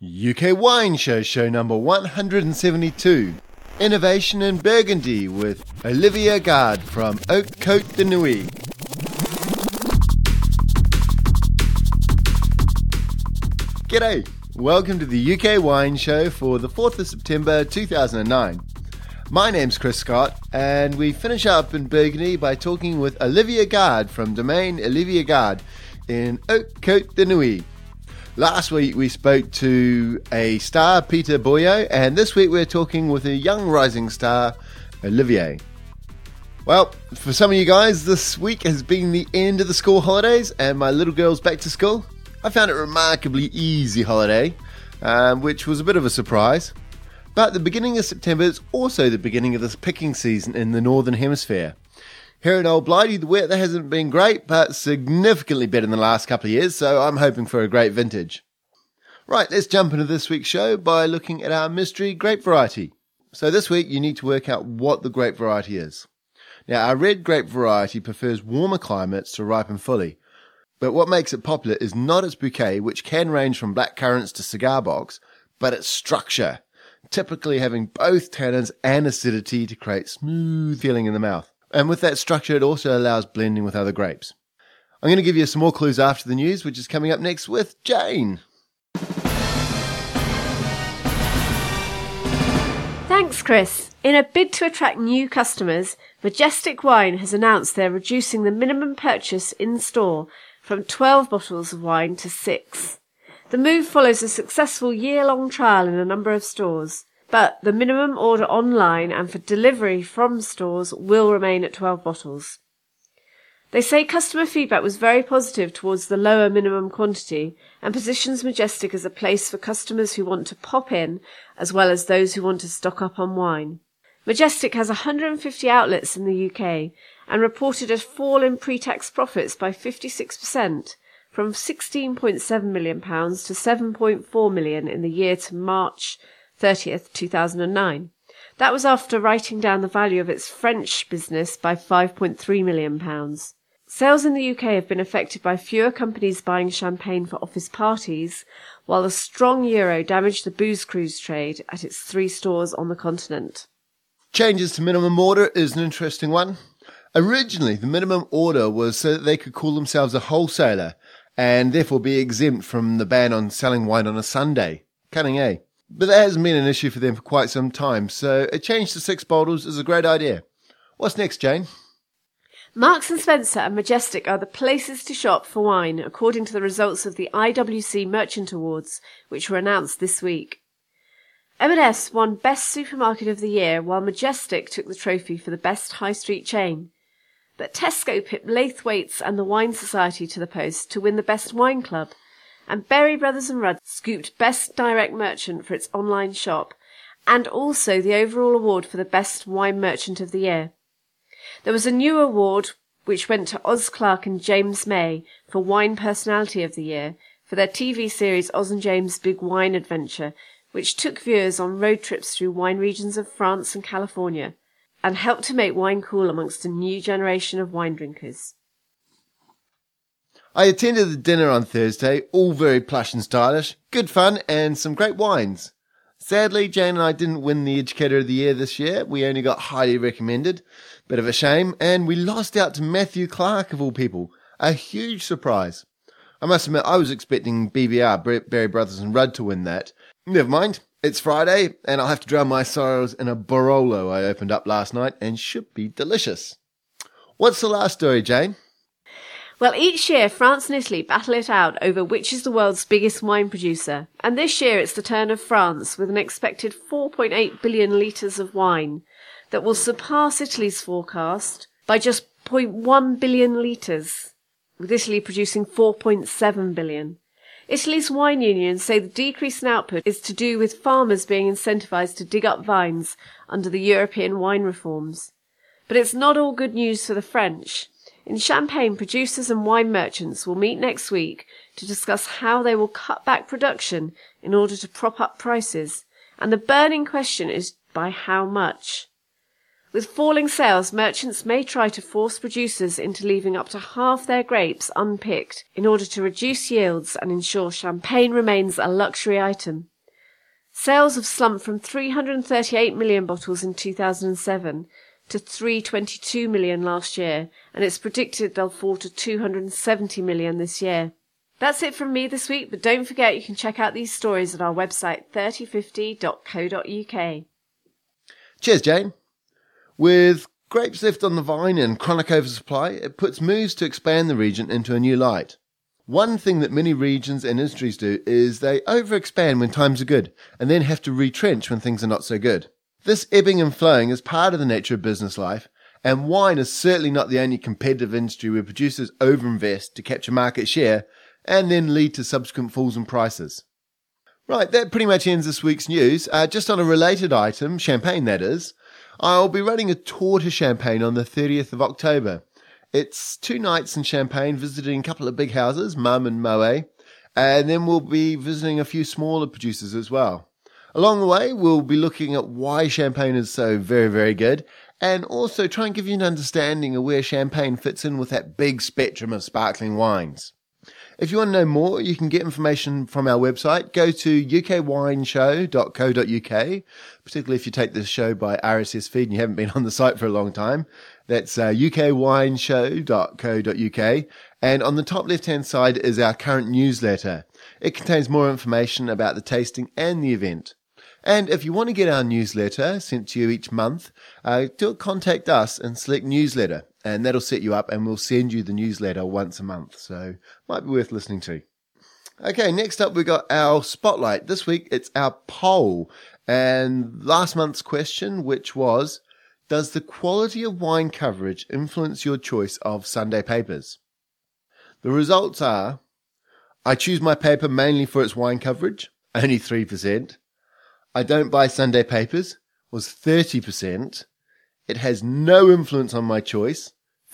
UK Wine Show number 172. Innovation in Burgundy with Olivier Garde from Haute-Côte de Nuits. G'day, welcome to the UK Wine Show for the 4th of September 2009. My name's Chris Scott, and we finish up in Burgundy by talking with Olivier Garde from Domaine Olivier Garde in Haute-Côte de Nuits. Last week we spoke to a star, Peter Boyo, and this week we're talking with a young rising star, Olivier. Well, for some of you guys, this week has been the end of the school holidays and my little girl's back to school. I found it a remarkably easy holiday, which was a bit of a surprise. But the beginning of September is also the beginning of this picking season in the Northern Hemisphere. Here in Old Blighty, the weather hasn't been great, but significantly better than the last couple of years, so I'm hoping for a great vintage. Right, let's jump into this week's show by looking at our mystery grape variety. So this week, you need to work out what the grape variety is. Now, our red grape variety prefers warmer climates to ripen fully, but what makes it popular is not its bouquet, which can range from black currants to cigar box, but its structure, typically having both tannins and acidity to create smooth feeling in the mouth. And with that structure, it also allows blending with other grapes. I'm going to give you some more clues after the news, which is coming up next with Jane. Thanks, Chris. In a bid to attract new customers, Majestic Wine has announced they're reducing the minimum purchase in-store from 12 bottles of wine to 6. The move follows a successful year-long trial in a number of stores. But the minimum order online and for delivery from stores will remain at 12 bottles. They say customer feedback was very positive towards the lower minimum quantity and positions Majestic as a place for customers who want to pop in as well as those who want to stock up on wine. Majestic has 150 outlets in the UK and reported a fall in pre-tax profits by 56%, from £16.7 million to £7.4 million in the year to March 30th, 2009. That was after writing down the value of its French business by £5.3 million. Sales in the UK have been affected by fewer companies buying champagne for office parties, while the strong euro damaged the booze cruise trade at its 3 stores on the continent. Changes to minimum order is an interesting one. Originally, the minimum order was so that they could call themselves a wholesaler and therefore be exempt from the ban on selling wine on a Sunday. Cunning, eh? But that hasn't been an issue for them for quite some time, so a change to 6 bottles is a great idea. What's next, Jane? Marks & Spencer and Majestic are the places to shop for wine, according to the results of the IWC Merchant Awards, which were announced this week. M&S won Best Supermarket of the Year, while Majestic took the trophy for the Best High Street Chain. But Tesco pipped Laithwaites and the Wine Society to the post to win the Best Wine Club, and Berry Brothers and Rudd scooped Best Direct Merchant for its online shop, and also the overall award for the Best Wine Merchant of the Year. There was a new award which went to Oz Clarke and James May for Wine Personality of the Year for their TV series Oz and James' Big Wine Adventure, which took viewers on road trips through wine regions of France and California, and helped to make wine cool amongst a new generation of wine drinkers. I attended the dinner on Thursday, all very plush and stylish, good fun and some great wines. Sadly, Jane and I didn't win the Educator of the Year this year. We only got highly recommended. Bit of a shame, and we lost out to Matthew Clark of all people. A huge surprise. I must admit, I was expecting BBR, Berry Brothers and Rudd, to win that. Never mind, it's Friday, and I'll have to drown my sorrows in a Barolo I opened up last night and should be delicious. What's the last story, Jane? Well, each year France and Italy battle it out over which is the world's biggest wine producer, and this year it's the turn of France with an expected 4.8 billion litres of wine that will surpass Italy's forecast by just 0.1 billion litres, with Italy producing 4.7 billion. Italy's wine unions say the decrease in output is to do with farmers being incentivised to dig up vines under the European wine reforms. But it's not all good news for the French. In Champagne, producers and wine merchants will meet next week to discuss how they will cut back production in order to prop up prices, and the burning question is by how much. With falling sales, merchants may try to force producers into leaving up to half their grapes unpicked in order to reduce yields and ensure champagne remains a luxury item. Sales have slumped from 338 million bottles in 2007 to 322 million last year, and it's predicted they'll fall to 270 million this year. That's it from me this week, but don't forget you can check out these stories at our website 3050.co.uk. Cheers, Jane. With grapes left on the vine and chronic oversupply, it puts moves to expand the region into a new light. One thing that many regions and industries do is they overexpand when times are good and then have to retrench when things are not so good. This ebbing and flowing is part of the nature of business life, and wine is certainly not the only competitive industry where producers overinvest to capture market share and then lead to subsequent falls in prices. Right, that pretty much ends this week's news. Just on a related item, champagne that is, I'll be running a tour to Champagne on the 30th of October. It's 2 nights in Champagne, visiting a couple of big houses, Mumm and Moet, and then we'll be visiting a few smaller producers as well. Along the way, we'll be looking at why Champagne is so very, very good, and also try and give you an understanding of where Champagne fits in with that big spectrum of sparkling wines. If you want to know more, you can get information from our website. Go to ukwineshow.co.uk, particularly if you take this show by RSS feed and you haven't been on the site for a long time. That's ukwineshow.co.uk. And on the top left-hand side is our current newsletter. It contains more information about the tasting and the event. And if you want to get our newsletter sent to you each month, contact us and select newsletter, and that'll set you up, and we'll send you the newsletter once a month. So might be worth listening to. Okay, next up we've got our spotlight. This week it's our poll, and last month's question, which was, does the quality of wine coverage influence your choice of Sunday papers? The results are, I choose my paper mainly for its wine coverage, only 3%. I don't buy Sunday papers, was 30%. It has no influence on my choice,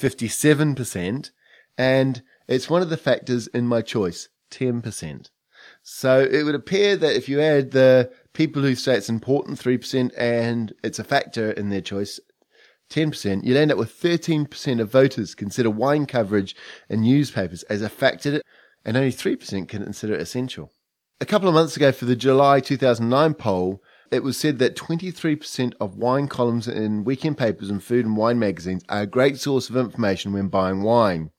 57%. And it's one of the factors in my choice, 10%. So it would appear that if you add the people who say it's important, 3%, and it's a factor in their choice, 10%, you'd end up with 13% of voters consider wine coverage in newspapers as a factor, and only 3% can consider it essential. A couple of months ago for the July 2009 poll, it was said that 23% of wine columns in weekend papers and food and wine magazines are a great source of information when buying wine.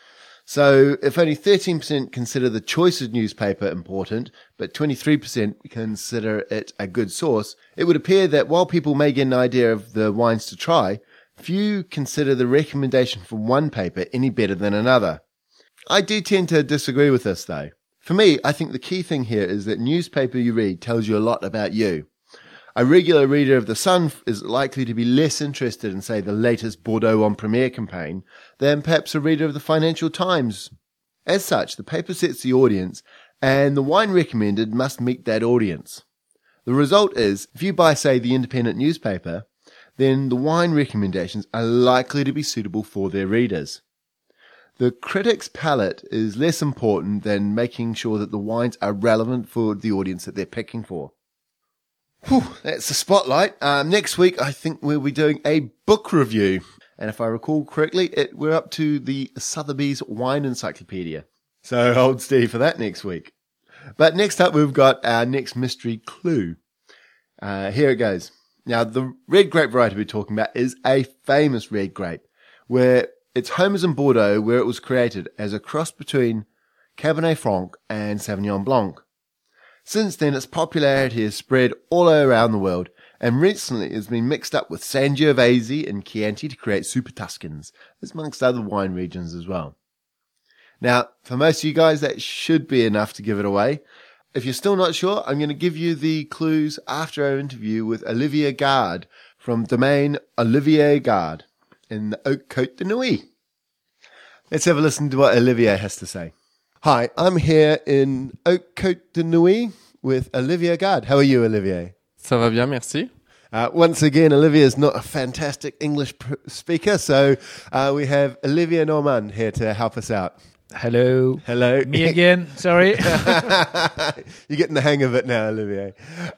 So if only 13% consider the choice of newspaper important, but 23% consider it a good source, it would appear that while people may get an idea of the wines to try, few consider the recommendation from one paper any better than another. I do tend to disagree with this though. For me, I think the key thing here is that newspaper you read tells you a lot about you. A regular reader of The Sun is likely to be less interested in, say, the latest Bordeaux en Premier campaign than perhaps a reader of the Financial Times. As such, the paper sets the audience, and the wine recommended must meet that audience. The result is, if you buy, say, the Independent newspaper, then the wine recommendations are likely to be suitable for their readers. The critic's palate is less important than making sure that the wines are relevant for the audience that they're picking for. Whew, that's the spotlight. Next week, I think we'll be doing a book review. And if I recall correctly, we're up to the Sotheby's Wine Encyclopedia. So hold steady for that next week. But next up, we've got our next mystery clue. Here it goes. Now, the red grape variety we're talking about is a famous red grape, where its home is in Bordeaux, where it was created as a cross between Cabernet Franc and Sauvignon Blanc. Since then, its popularity has spread all around the world, and recently has been mixed up with Sangiovese and Chianti to create Super Tuscans, amongst other wine regions as well. Now, for most of you guys, that should be enough to give it away. If you're still not sure, I'm going to give you the clues after our interview with Olivier Garde from Domaine Olivier Garde in the Haute-Côte de Nuits. Let's have a listen to what Olivier has to say. Hi, I'm here in Haute-Côte de Nuits with Olivier Garde. How are you, Olivier? Ça va bien, merci. Once again, Olivier is not a fantastic English speaker, so we have Olivier Normand here to help us out. Hello. Hello. Me again. Sorry. You're getting the hang of it now, Olivier.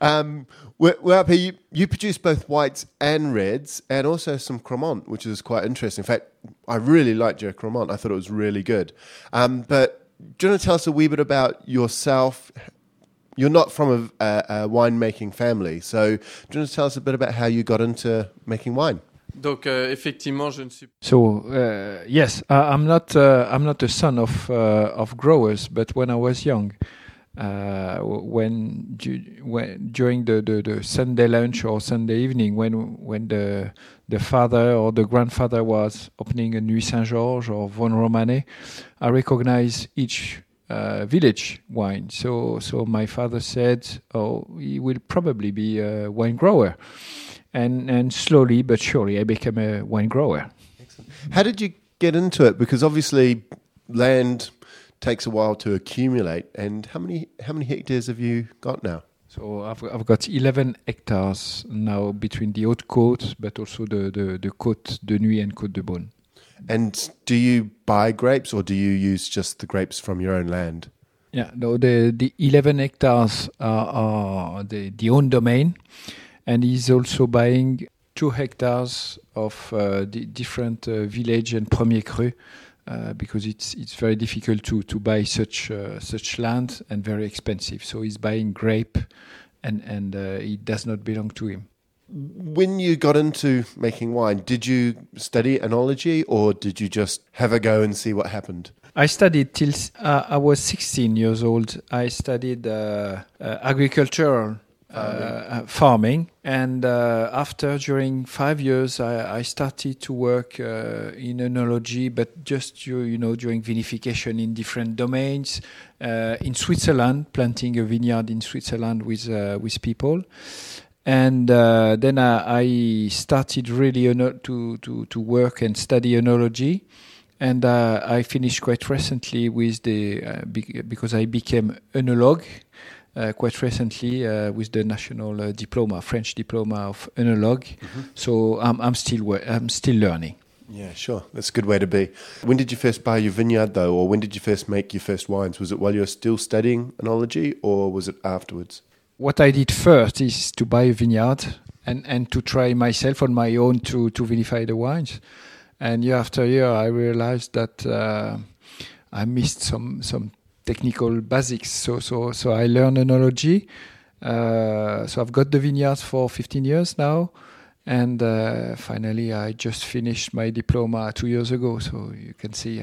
We're up here. You produce both whites and reds, and also some Cremant, which is quite interesting. In fact, I really liked your Cremant. I thought it was really good. But do you want to tell us a wee bit about yourself, You're not from a winemaking family, so do you want to tell us a bit about how you got into making wine? Donc, effectivement, je ne suis So yes, I'm not a son of growers, but when I was young, when during the Sunday lunch or Sunday evening, when the father or the grandfather was opening a Nuit Saint-Georges or Vosne Romanée, I recognize each village wine. So my father said, "Oh, he will probably be a wine grower," and slowly but surely I became a wine grower. Excellent. How did you get into it? Because obviously, land takes a while to accumulate. And how many hectares have you got now? So I've got 11 hectares now between the Haute-Côte, but also the Côte de Nuit and Côte de Beaune. And do you buy grapes or do you use just the grapes from your own land? Yeah, no, the 11 hectares are the own domain, and he's also buying 2 hectares of the different village and Premier Cru, because it's very difficult to buy such land and very expensive. So he's buying grape, and it does not belong to him. When you got into making wine, did you study enology or did you just have a go and see what happened? I studied till I was 16 years old. I studied agricultural farming, and during 5 years, I started to work in enology, but just during vinification in different domains in Switzerland, planting a vineyard in Switzerland with people. And then I started really to work and study enology, and I finished quite recently with because I became enologue quite recently with the national diploma, French diploma of enologue. Mm-hmm. So I'm still learning. Yeah, sure. That's a good way to be. When did you first buy your vineyard, though, or when did you first make your first wines? Was it while you were still studying enology, or was it afterwards? What I did first is to buy a vineyard and to try myself on my own to vinify the wines. And year after year, I realized that I missed some technical basics. So I learned enology. So I've got the vineyards for 15 years now. And finally, I just finished my diploma 2 years ago. So you can see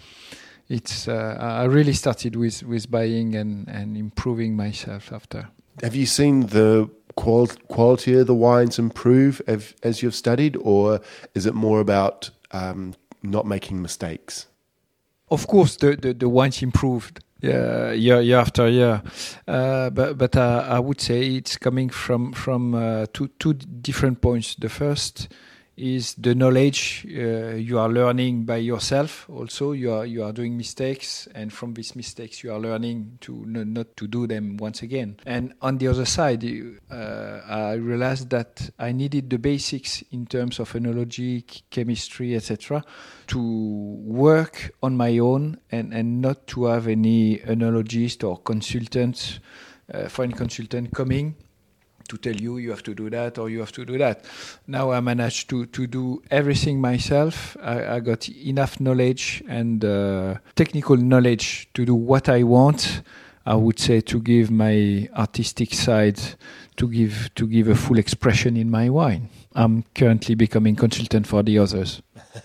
I really started with buying and improving myself after. Have you seen the quality of the wines improve as you've studied, or is it more about not making mistakes? Of course, the wines improved year after year, but I would say it's coming from two different points. The first is the knowledge you are learning by yourself. Also, you are doing mistakes, and from these mistakes you are learning to not to do them once again. And on the other side, I realized that I needed the basics in terms of enology, chemistry, etc., to work on my own and not to have any enologist or consultant, foreign consultant coming to tell you have to do that or you have to do that. Now I managed to do everything myself. I got enough knowledge and technical knowledge to do what I want. I would say to give my artistic side, to give a full expression in my wine. I'm currently becoming consultant for the others.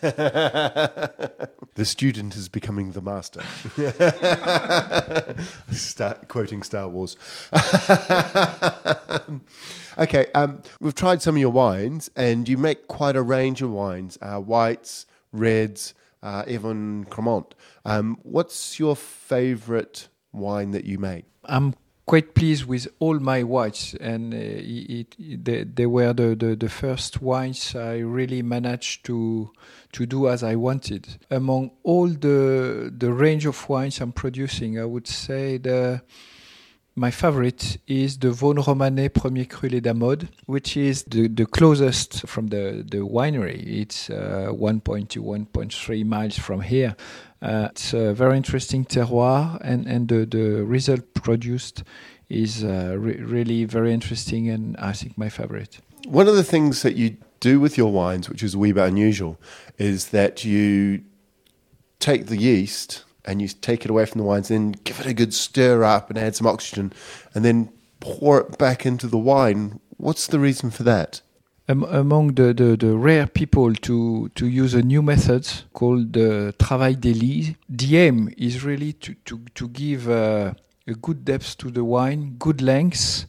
The student is becoming the master. Start quoting Star Wars. Okay, we've tried some of your wines, and you make quite a range of wines, whites, reds, even Cremant. What's your favorite wine that you make? I'm quite pleased with all my whites, and they were the first wines I really managed to do as I wanted. Among all the range of wines I'm producing, I would say my favorite is the Vosne Romanée Premier Cru Les Damodes, which is the closest from the winery. It's 1.2, 1.3 miles from here. It's a very interesting terroir, and the result produced is really very interesting, and I think my favorite. One of the things that you do with your wines, which is a wee bit unusual, is that you take the yeast and you take it away from the wines, then give it a good stir up and add some oxygen, and then pour it back into the wine. What's the reason for that? Among the rare people to use a new method called the travail des lies, the aim is really to give a good depth to the wine, good length,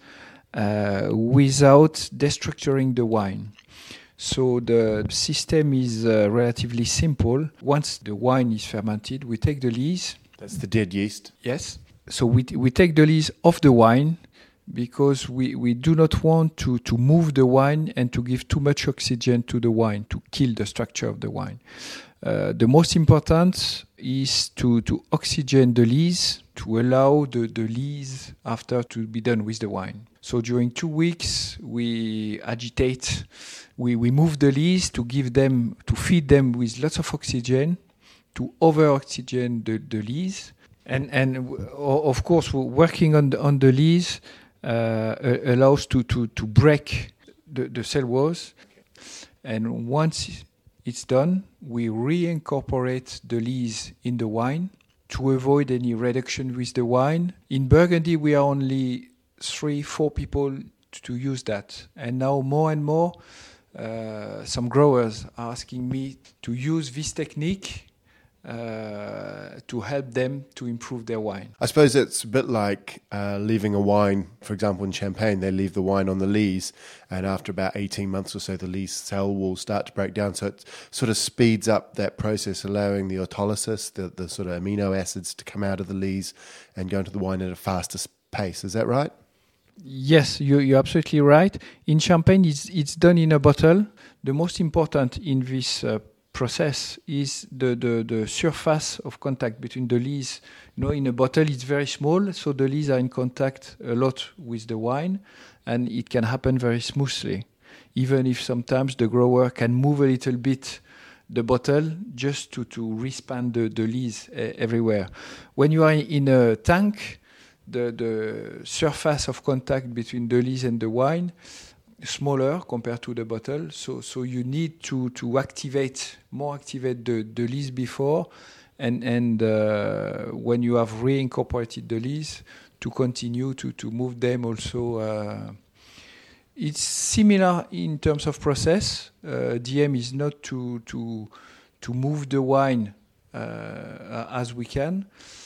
without destructuring the wine. So the system is relatively simple. Once the wine is fermented, we take the lees. That's the dead yeast. Yes. So we take the lees off the wine, because we do not want to move the wine and to give too much oxygen to the wine, to kill the structure of the wine. The most important is to oxygen the lees, to allow the lees after to be done with the wine. So during 2 weeks, we agitate, we move the lees to feed them with lots of oxygen, to over-oxygen the lees. And of course, working on the lees allows to break the cell walls. And once it's done, we reincorporate the lees in the wine to avoid any reduction with the wine. In Burgundy, we are only 3-4 people to use that. And now more and more, some growers are asking me to use this technique to help them to improve their wine. I suppose it's a bit like leaving a wine, for example, in Champagne, they leave the wine on the lees, and after about 18 months or so, the lees cell will start to break down. So it sort of speeds up that process, allowing the autolysis, the sort of amino acids to come out of the lees and go into the wine at a faster pace. Is that right? Yes, you're absolutely right. In Champagne, it's done in a bottle. The most important in this process is the surface of contact between the lees. In a bottle it's very small, so the lees are in contact a lot with the wine, and it can happen very smoothly, even if sometimes the grower can move a little bit the bottle just to respand the lees everywhere. When you are in a tank, the surface of contact between the lees and the wine smaller compared to the bottle, so you need to activate the lees before, and when you have reincorporated the lees, to continue to move them also. It's similar in terms of process. The aim is not to move the wine as we can,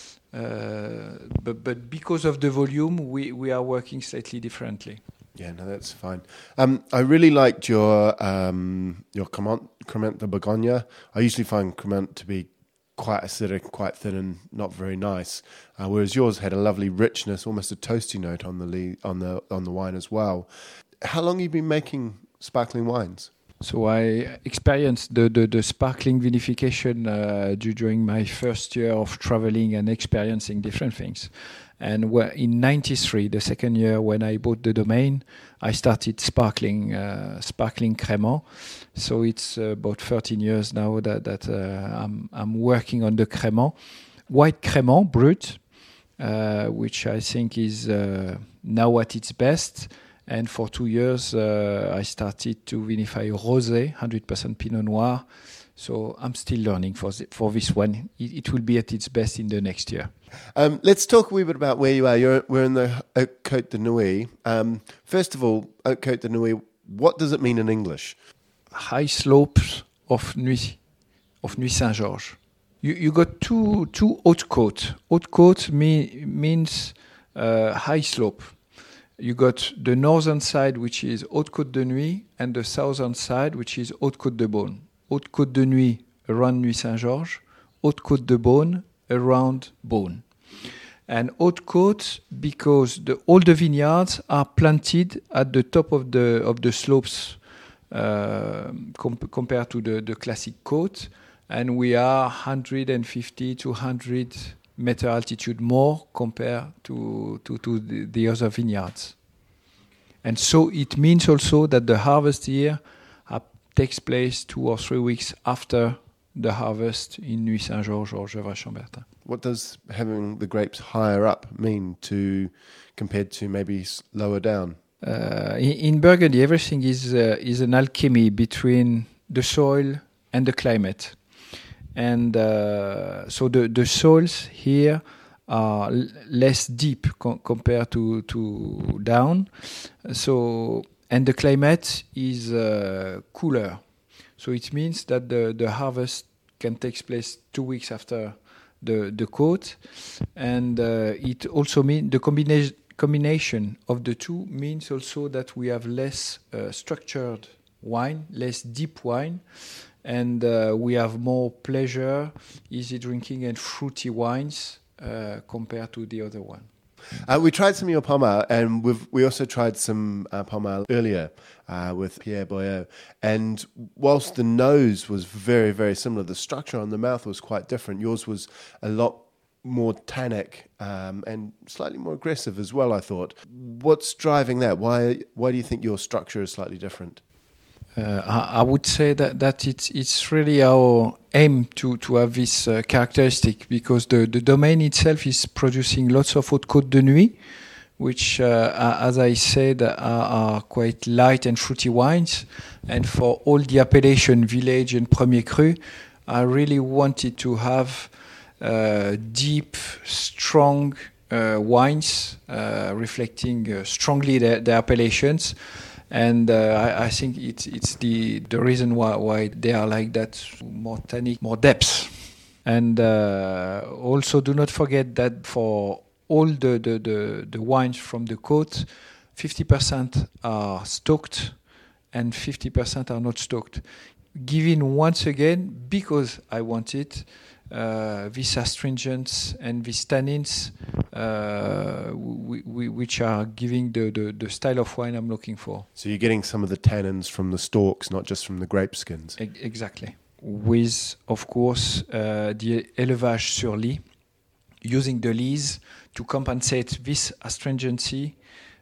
but because of the volume, we are working slightly differently. Yeah, no, that's fine. I really liked your Cremant de Bourgogne. I usually find Cremant to be quite acidic, quite thin, and not very nice. Whereas yours had a lovely richness, almost a toasty note on the wine as well. How long have you been making sparkling wines? So I experienced the sparkling vinification during my first year of traveling and experiencing different things. And in 93, the second year when I bought the domain, I started sparkling Crémant. So it's about 13 years now that I'm working on the Crémant. White Crémant, Brut, which I think is now at its best. And for 2 years, I started to vinify Rosé, 100% Pinot Noir. So I'm still learning for this one. It will be at its best in the next year. Let's talk a wee bit about where you are. We're in the Haute Côte de Nuits. First of all, Haute Côte de Nuits, what does it mean in English? High slopes of Nuits Saint-Georges. You got two Haute Côte. Haute Côte means high slope. You got the northern side, which is Haute Côte de Nuits, and the southern side, which is Haute Côte de Beaune. Haute Côte de Nuits around Nuits Saint-Georges, Haute Côte de Beaune around Beaune. And Haute Côte because all the vineyards are planted at the top of the slopes compared to the classic côte, and we are 150 to 100 meter altitude more compared to the other vineyards. And so it means also that the harvest here takes place 2 or 3 weeks after the harvest in Nuits Saint-Georges or Gevrey-Chambertin. What does having the grapes higher up mean compared to maybe lower down? In Burgundy, everything is an alchemy between the soil and the climate. and so the soils here are less deep compared to down. So and the climate is cooler. So it means that the harvest can take place 2 weeks after the coat, and it also means the combination of the two means also that we have less structured wine, less deep wine, and we have more pleasure, easy drinking, and fruity wines compared to the other one. We tried some of your Pommard, and we also tried some Pommard earlier with Pierre Boyau. And whilst the nose was very, very similar, the structure on the mouth was quite different. Yours was a lot more tannic and slightly more aggressive as well, I thought. What's driving that? Why do you think your structure is slightly different? I would say that it's really our aim to have this characteristic, because the domain itself is producing lots of haute côte de nuit, which, as I said, are quite light and fruity wines. And for all the appellation Village and Premier Cru, I really wanted to have deep, strong wines reflecting strongly their appellations. And I think it's the reason why they are like that, more tannic, more depth. And also do not forget that for all the wines from the côte, 50% are stoked and 50% are not stoked. Given once again, because I want it, this astringents and these tannins, which are giving the style of wine I'm looking for. So you're getting some of the tannins from the stalks, not just from the grape skins. Exactly. With, of course, the élevage sur lit, using the lees to compensate this astringency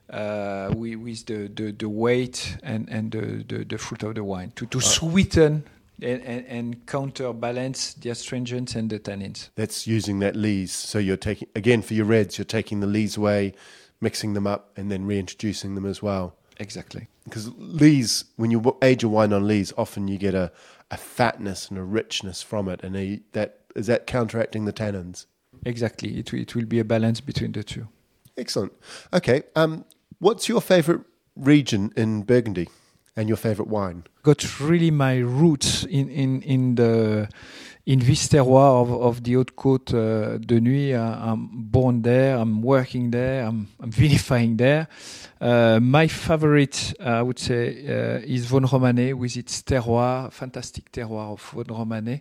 with the weight and the fruit of the wine, to sweeten and counterbalance the astringents and the tannins. That's using that lees. So you're taking, again, for your reds, you're taking the lees away, mixing them up, and then reintroducing them as well. Exactly. Because lees, when you age a wine on lees, often you get a fatness and a richness from it, and is that counteracting the tannins? Exactly. It will be a balance between the two. Excellent. Okay. What's your favorite region in Burgundy and your favorite wine? Got really my roots in this terroir of the Haute Côte de Nuit. I'm born there. I'm working there. I'm vinifying there. My favorite, I would say, is Vosne-Romanée with its terroir, fantastic terroir of Vosne-Romanée.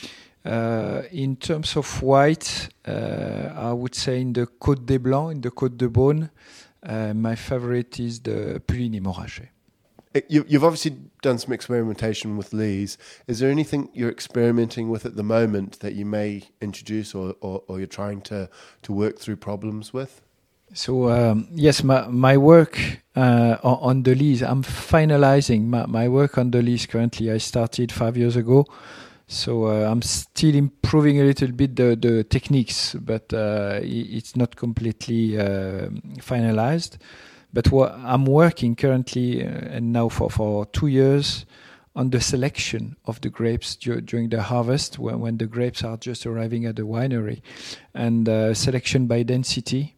In terms of white, I would say in the Côte des Blancs, in the Côte de Beaune, my favorite is the Puligny-Montrachet. You've obviously done some experimentation with lees. Is there anything you're experimenting with at the moment that you may introduce or you're trying to work through problems with? So, yes, my work on the lees, I'm finalizing my work on the lees currently. I started 5 years ago. So I'm still improving a little bit the techniques, but it's not completely finalized. But I'm working currently and now for 2 years on the selection of the grapes during the harvest, when the grapes are just arriving at the winery, and selection by density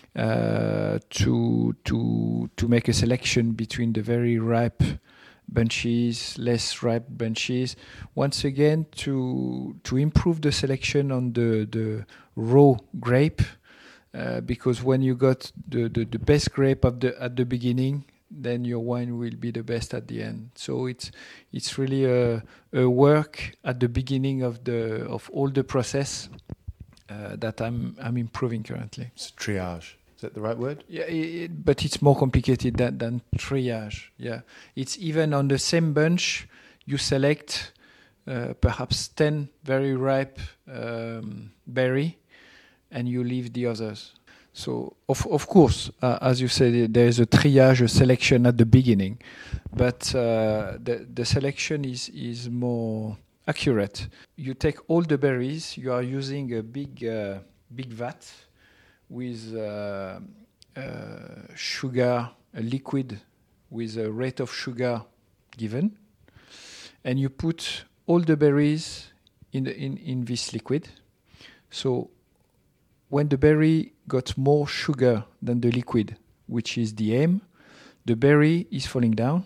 to make a selection between the very ripe bunches, less ripe bunches. Once again, to improve the selection on the raw grape. Because when you got the best grape at the beginning, then your wine will be the best at the end. So it's really a work at the beginning of all the process that I'm improving currently. It's triage. Is that the right word? Yeah, but it's more complicated than triage. Yeah, it's even on the same bunch you select perhaps 10 very ripe berry, and you leave the others. So, of course, as you said, there is a triage, a selection at the beginning, but the selection is more accurate. You take all the berries, you are using a big vat with sugar, a liquid with a rate of sugar given, and you put all the berries in this liquid. So when the berry got more sugar than the liquid, which is the aim, the berry is falling down,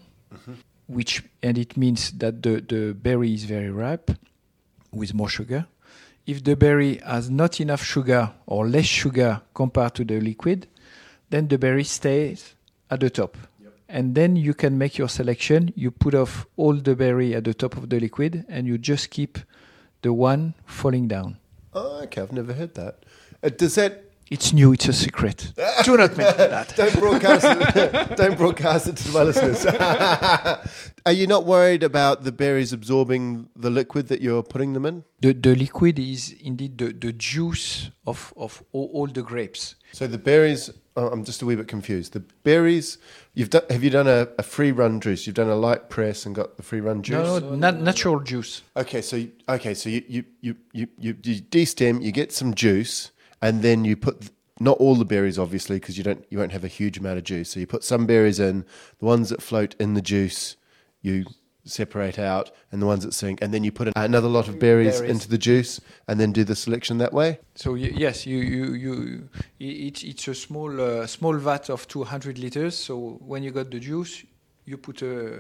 and it means that the berry is very ripe with more sugar. If the berry has not enough sugar or less sugar compared to the liquid, then the berry stays at the top. Yep. And then you can make your selection. You put off all the berry at the top of the liquid and you just keep the one falling down. Oh, okay. I've never heard that. Does that... It's new. It's a secret. Do not mention that. Don't broadcast it. Don't broadcast it to my listeners. Are you not worried about the berries absorbing the liquid that you're putting them in? The liquid is indeed the juice of all the grapes. So the berries... Oh, I'm just a wee bit confused. The berries... Have you done a free run juice? You've done a light press and got the free run juice? No, natural juice. Okay, so you de-stem, you get some juice, and then you put not all the berries, obviously, because you won't have a huge amount of juice. So you put some berries in, the ones that float in the juice, you separate out, and the ones that sink, and then you put another lot of berries into the juice, and then do the selection that way. So yes, it's a small vat of 200 liters. So when you got the juice, you put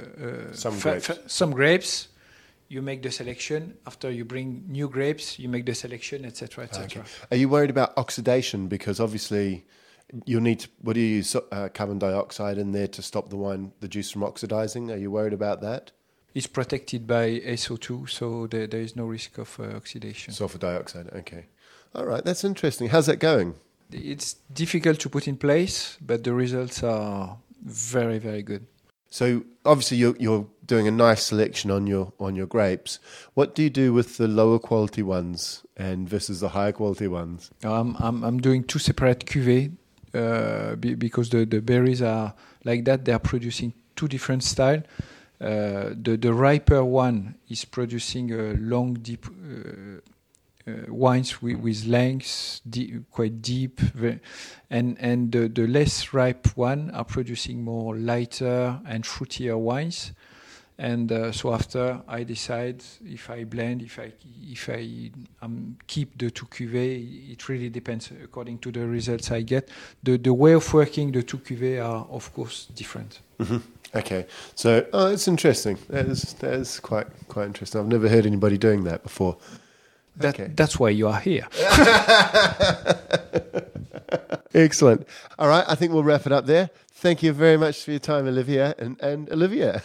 some grapes. You make the selection. After you bring new grapes, you make the selection, etc., etc. Okay. Are you worried about oxidation? Because obviously, you'll need to. What do you use? Carbon dioxide in there to stop the juice from oxidizing. Are you worried about that? It's protected by SO2, so there is no risk of oxidation. Sulfur dioxide. Okay. All right. That's interesting. How's that going? It's difficult to put in place, but the results are very, very good. So obviously you're doing a nice selection on your grapes. What do you do with the lower quality ones and versus the higher quality ones? I'm doing two separate cuvées because the berries are like that. They are producing two different styles. The riper one is producing a long, deep wines with lengths quite deep, and the less ripe one are producing more lighter and fruitier wines. And so after I decide if I blend, if I keep the two cuvées, it really depends according to the results I get. The way of working the two cuvées are of course different. Mm-hmm. Okay, so it's interesting. That is quite interesting. I've never heard anybody doing that before. That's why you are here. Excellent. All right, I think we'll wrap it up there. Thank you very much for your time, Olivia and Olivia.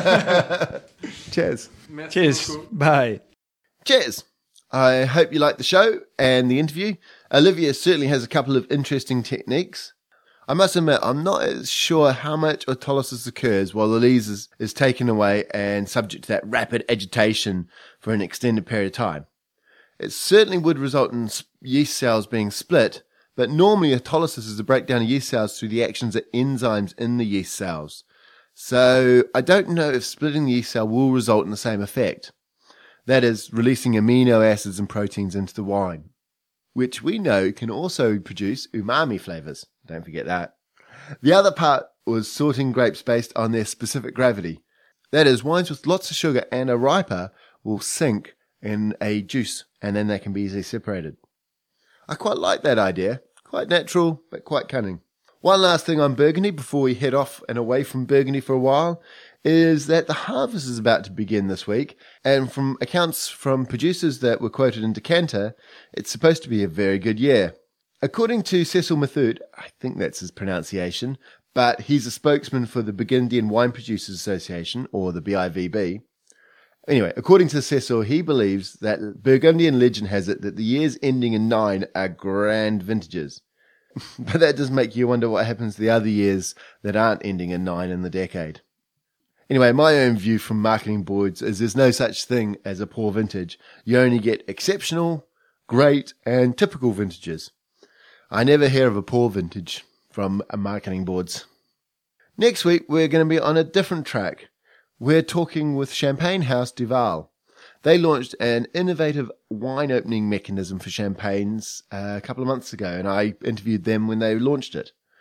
Cheers. Cheers. Bye. Cheers. I hope you liked the show and the interview. Olivia certainly has a couple of interesting techniques. I must admit, I'm not as sure how much autolysis occurs while the lees is taken away and subject to that rapid agitation for an extended period of time. It certainly would result in yeast cells being split, but normally autolysis is the breakdown of yeast cells through the actions of enzymes in the yeast cells. So I don't know if splitting the yeast cell will result in the same effect. That is, releasing amino acids and proteins into the wine, which we know can also produce umami flavors. Don't forget that. The other part was sorting grapes based on their specific gravity. That is, wines with lots of sugar and are riper will sink in a juice, and then they can be easily separated. I quite like that idea. Quite natural, but quite cunning. One last thing on Burgundy before we head off and away from Burgundy for a while is that the harvest is about to begin this week, and from accounts from producers that were quoted in Decanter, it's supposed to be a very good year. According to Cecil Method, I think that's his pronunciation, but he's a spokesman for the Burgundian Wine Producers Association, or the BIVB. Anyway, according to Cecil, he believes that Burgundian legend has it that the years ending in 9 are grand vintages. But that does make you wonder what happens to the other years that aren't ending in 9 in the decade. Anyway, my own view from marketing boards is there's no such thing as a poor vintage. You only get exceptional, great, and typical vintages. I never hear of a poor vintage from marketing boards. Next week, we're going to be on a different track. We're talking with Champagne House Duval. They launched an innovative wine opening mechanism for champagnes a couple of months ago, and I interviewed them when they launched it.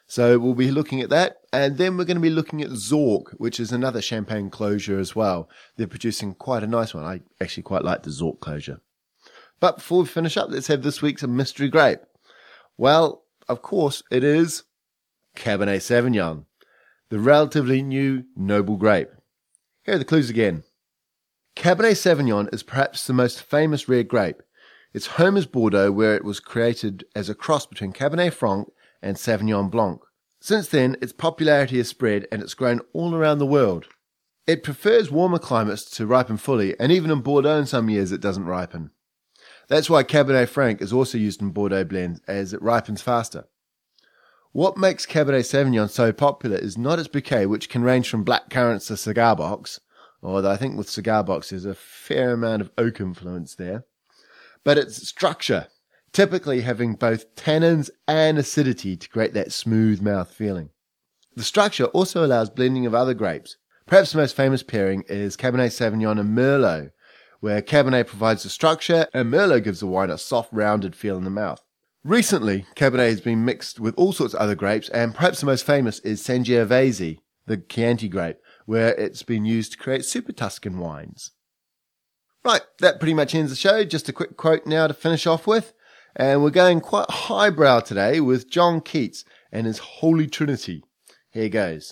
So we'll be looking at that. And then we're going to be looking at Zork, which is another champagne closure as well. They're producing quite a nice one. I actually quite like the Zork closure. But before we finish up, let's have this week's mystery grape. Well, of course, it is Cabernet Sauvignon, the relatively new noble grape. Here are the clues again. Cabernet Sauvignon is perhaps the most famous red grape. Its home is Bordeaux, where it was created as a cross between Cabernet Franc and Sauvignon Blanc. Since then, its popularity has spread and it's grown all around the world. It prefers warmer climates to ripen fully, and even in Bordeaux in some years it doesn't ripen. That's why Cabernet Franc is also used in Bordeaux blends, as it ripens faster. What makes Cabernet Sauvignon so popular is not its bouquet, which can range from black currants to cigar box, although I think with cigar box there's a fair amount of oak influence there, but its structure, typically having both tannins and acidity to create that smooth mouth feeling. The structure also allows blending of other grapes. Perhaps the most famous pairing is Cabernet Sauvignon and Merlot, where Cabernet provides the structure and Merlot gives the wine a soft, rounded feel in the mouth. Recently, Cabernet has been mixed with all sorts of other grapes, and perhaps the most famous is Sangiovese, the Chianti grape, where it's been used to create Super Tuscan wines. Right, that pretty much ends the show. Just a quick quote now to finish off with. And we're going quite highbrow today with John Keats and his Holy Trinity. Here goes.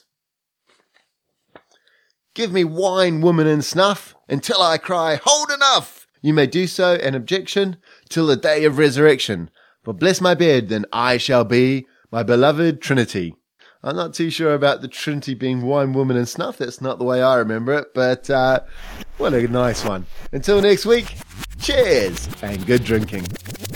Give me wine, woman, and snuff, until I cry, hold enough! You may do so, an objection, till the day of resurrection. For bless my bed, then I shall be my beloved Trinity. I'm not too sure about the Trinity being wine, woman, and snuff. That's not the way I remember it, but what a nice one. Until next week, cheers and good drinking.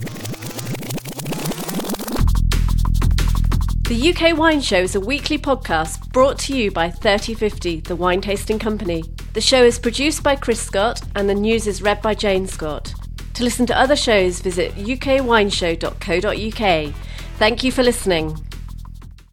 The UK Wine Show is a weekly podcast brought to you by 3050, the wine tasting company. The show is produced by Chris Scott and the news is read by Jane Scott. To listen to other shows, visit ukwineshow.co.uk. Thank you for listening.